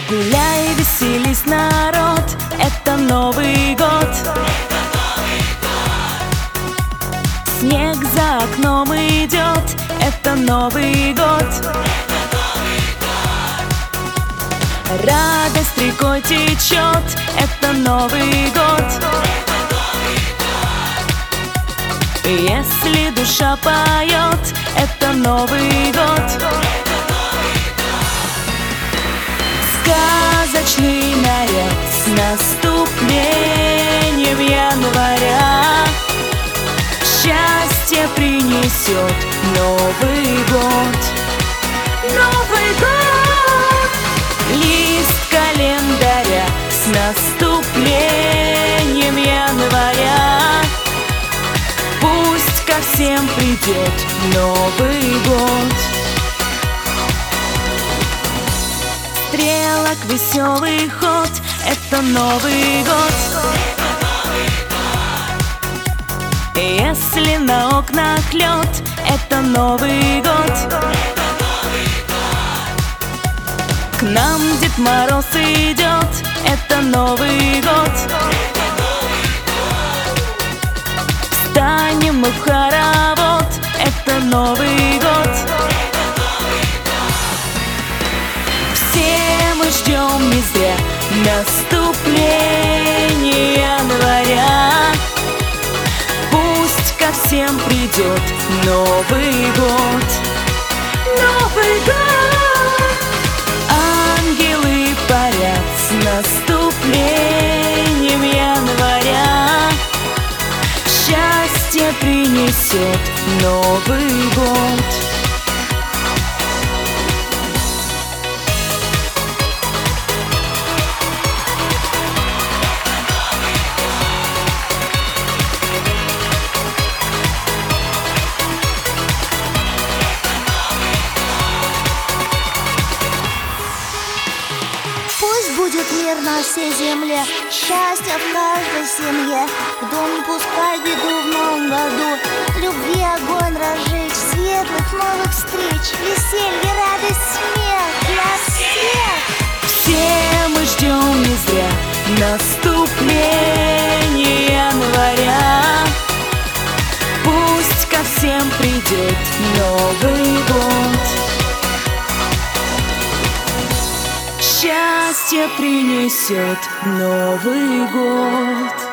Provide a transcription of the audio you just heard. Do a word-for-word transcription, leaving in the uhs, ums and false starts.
Гуляй, веселись, народ, это Новый год. Снег за окном идет, это Новый год. Радость рекой течет, это Новый год. Если душа поет, это Новый год. Сказочный наряд с наступлением января счастье принесет Новый год. Новый год! Лист календаря с наступлением января пусть ко всем придет Новый год. Стрелок веселый ход, это Новый год. Если на окнах лед, это Новый год. К нам Дед Мороз идет, это Новый год. Встанем мы в хоровод, это Новый год. Все мы ждем не зря наступление января. Пусть ко всем придет Новый год. Новый год! Ангелы парят с наступлением января. Счастье принесет Новый год. Пусть будет мир на всей земле, счастье в каждой семье. В дом не пускай беду в новом году, любви огонь разжечь, светлых новых встреч, веселье, радость, смех для всех. Все мы ждем не зря наступление января. Пусть ко всем придет Новый год. Счастье принесет Новый год.